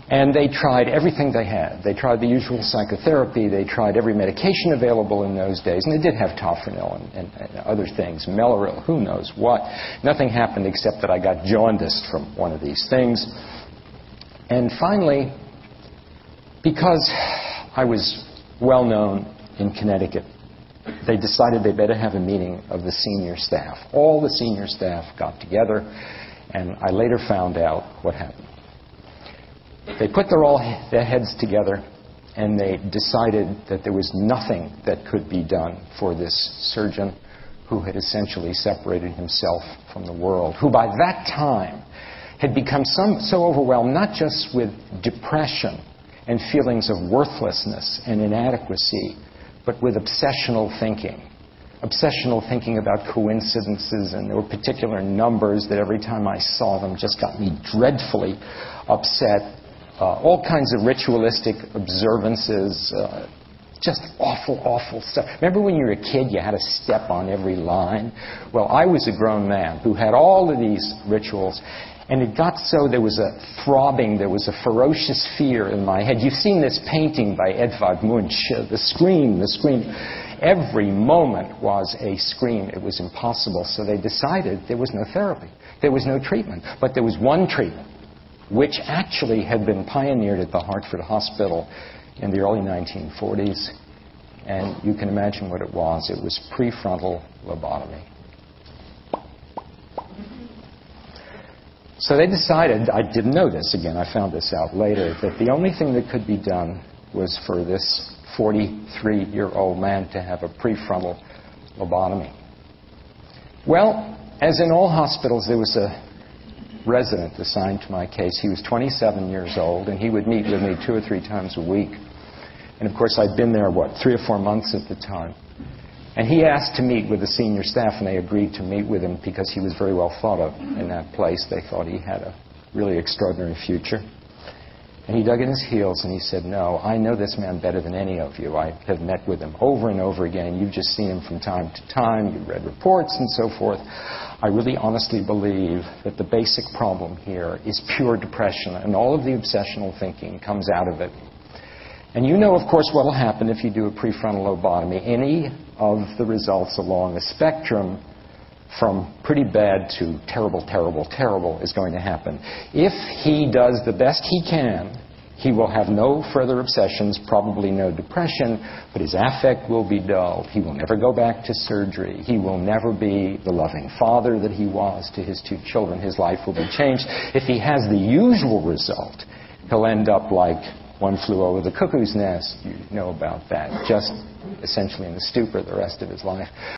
And they tried everything they had. They tried the usual psychotherapy. They tried every medication available in those days. And they did have Tofranil and other things, Mellaril, who knows what. Nothing happened except that I got jaundiced from one of these things. And finally, because I was well known in Connecticut, they decided they better have a meeting of the senior staff. All the senior staff got together, and I later found out what happened. They put their heads together, and they decided that there was nothing that could be done for this surgeon who had essentially separated himself from the world, who by that time had become so overwhelmed, not just with depression and feelings of worthlessness and inadequacy, but with obsessional thinking. Obsessional thinking about coincidences, and there were particular numbers that every time I saw them just got me dreadfully upset. All kinds of ritualistic observances, just awful, awful stuff. Remember when you were a kid, you had to step on every line? Well, I was a grown man who had all of these rituals, and it got so there was a throbbing, there was a ferocious fear in my head. You've seen this painting by Edvard Munch, the scream. Every moment was a scream. It was impossible. So they decided there was no therapy. There was no treatment. But there was one treatment, which actually had been pioneered at the Hartford Hospital in the early 1940s. And you can imagine what it was. It was prefrontal lobotomy. So they decided, I didn't know this, again, I found this out later, that the only thing that could be done was for this 43-year-old man to have a prefrontal lobotomy. Well, as in all hospitals, there was a resident assigned to my case. He was 27 years old, and he would meet with me 2 or 3 times a week. And, of course, I'd been there, 3 or 4 months at the time. And he asked to meet with the senior staff, and they agreed to meet with him because he was very well thought of in that place. They thought he had a really extraordinary future. And he dug in his heels and he said, "No, I know this man better than any of you. I have met with him over and over again. You've just seen him from time to time. You've read reports and so forth. I really honestly believe that the basic problem here is pure depression, and all of the obsessional thinking comes out of it. And you know, of course, what will happen if you do a prefrontal lobotomy. Any of the results along the spectrum from pretty bad to terrible, terrible, terrible is going to happen. If he does the best he can, he will have no further obsessions, probably no depression, but his affect will be dulled. He will never go back to surgery. He will never be the loving father that he was to his 2 children. His life will be changed. If he has the usual result, he'll end up like One Flew Over the Cuckoo's Nest. You know about that. Just essentially in the stupor the rest of his life.